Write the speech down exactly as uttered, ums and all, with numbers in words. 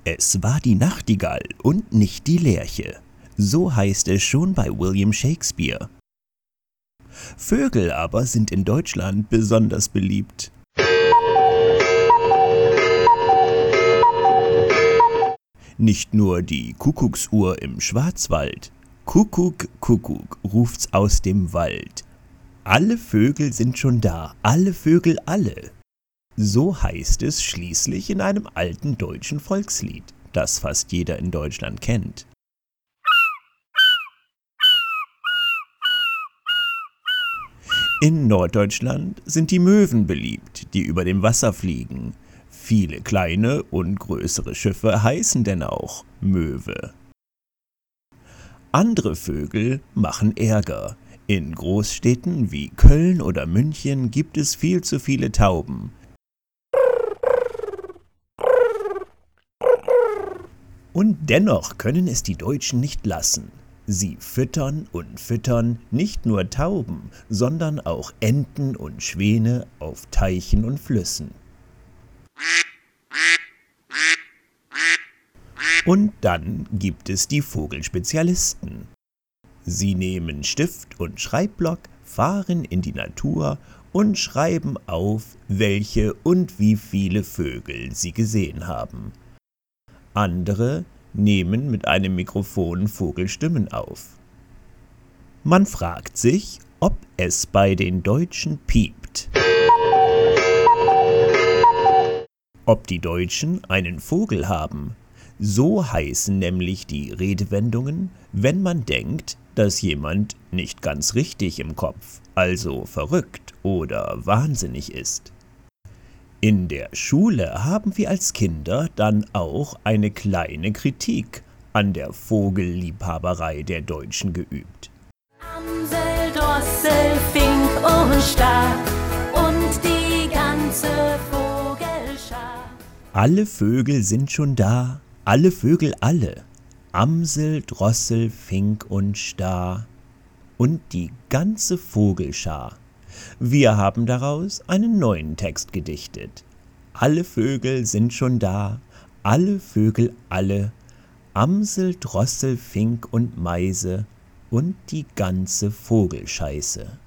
Es war die Nachtigall und nicht die Lerche. So heißt es schon bei William Shakespeare. Vögel aber sind in Deutschland besonders beliebt. Nicht nur die Kuckucksuhr im Schwarzwald. Kuckuck, Kuckuck, ruft's aus dem Wald. Alle Vögel sind schon da, alle Vögel alle. So heißt es schließlich in einem alten deutschen Volkslied, das fast jeder in Deutschland kennt. In Norddeutschland sind die Möwen beliebt, die über dem Wasser fliegen. Viele kleine und größere Schiffe heißen denn auch Möwe. Andere Vögel machen Ärger. In Großstädten wie Köln oder München gibt es viel zu viele Tauben. Und dennoch können es die Deutschen nicht lassen. Sie füttern und füttern nicht nur Tauben, sondern auch Enten und Schwäne auf Teichen und Flüssen. Und dann gibt es die Vogelspezialisten. Sie nehmen Stift und Schreibblock, fahren in die Natur und schreiben auf, welche und wie viele Vögel sie gesehen haben. Andere nehmen mit einem Mikrofon Vogelstimmen auf. Man fragt sich, ob es bei den Deutschen piept. Ob die Deutschen einen Vogel haben. So heißen nämlich die Redewendungen, wenn man denkt, dass jemand nicht ganz richtig im Kopf, also verrückt oder wahnsinnig ist. In der Schule haben wir als Kinder dann auch eine kleine Kritik an der Vogelliebhaberei der Deutschen geübt. Amsel, Drossel, Fink und Star und die ganze Vogelschar. Alle Vögel sind schon da, alle Vögel alle. Amsel, Drossel, Fink und Star und die ganze Vogelschar. Wir haben daraus einen neuen Text gedichtet. Alle Vögel sind schon da, alle Vögel alle, Amsel, Drossel, Fink und Meise und die ganze Vogelscheiße.